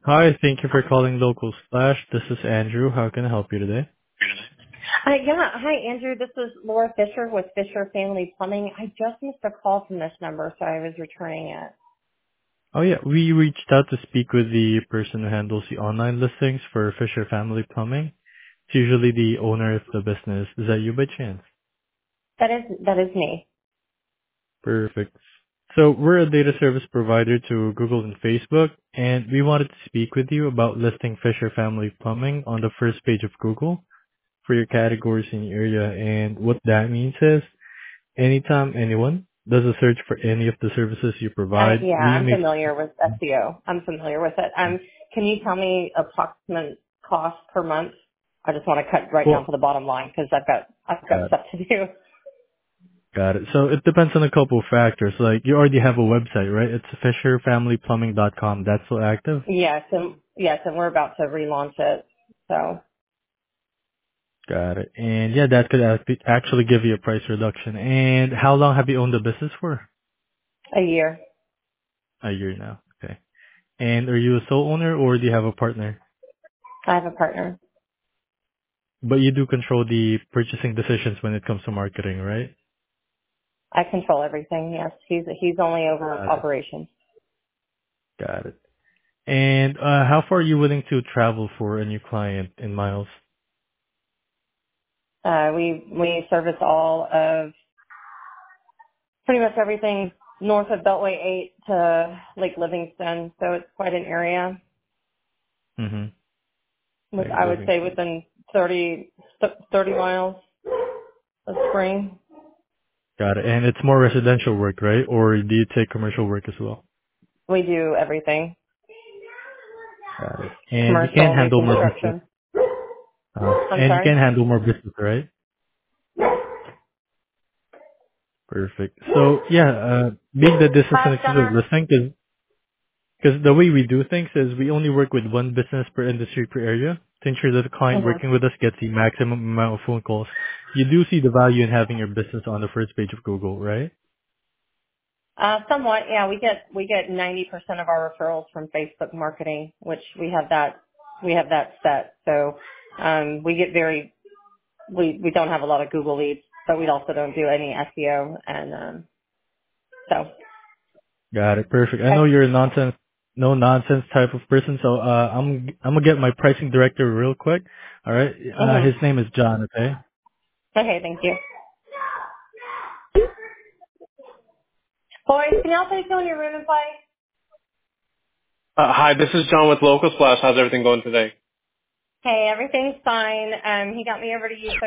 Hi, thank you for calling Local Splash. This is Andrew. How can I help you today? Yeah. Hi, Andrew. This is Laura Fisher with Fisher Family Plumbing. I just missed a call from this number, so I was returning it. Oh yeah, we reached out to speak with the person who handles the online listings for Fisher Family Plumbing. It's usually the owner of the business. Is that you by chance? That is me. Perfect. So we're a data service provider to Google and Facebook, and we wanted to speak with you about listing Fisher Family Plumbing on the first page of Google for your categories in the area. And what that means is anytime anyone does a search for any of the services you provide, Yeah, we I'm make familiar with SEO. I'm familiar with it. Can you tell me approximate cost per month? I just want to cut right down well, to the bottom line because I've got got it. stuff to do. Got it. So it depends on a couple of factors. Like you already have a website, right? It's fisherfamilyplumbing.com. That's still active. Yes, and we're about to relaunch it. So Got it. And yeah, that could actually give you a price reduction. And how long have you owned the business for? a year. A year now. Okay. And are you a sole owner or do you have a partner? I have a partner. But you do control the purchasing decisions when it comes to marketing, right? I control everything. Yes, he's only over Got it. operations. Got it. And how far are you willing to travel for a new client in miles? We service all of pretty much everything north of Beltway 8 to Lake Livingston, so it's quite an area. Mm-hmm. With Like I would say Livingston. within 30 miles of Spring. Got it. And it's more residential work, right? Or do you take commercial work as well? We do everything, Got it. And you can commercial, new handle more business. construction. I'm And you sorry. can handle more business, right? Perfect. So yeah, being that this is an Hi, exclusive Gunner. listing, because the way we do things is we only work with one business per industry per area to ensure that the client hmm working with us gets the maximum amount of phone calls. You do see the value in having your business on the first page of Google, right? Somewhat, yeah. We get 90% of our referrals from Facebook marketing, which we have that set. So we get we don't have a lot of Google leads, but we also don't do any SEO, and so Got it. Perfect. I know okay. you're a no nonsense type of person, so I'm gonna get my pricing director real quick. All right. hmm His name is John. Okay. Okay, thank you. Boys, can y'all take go in your room and play? Hi, this is John with Local Splash. How's everything going today? Hey, everything's fine. He got me over to you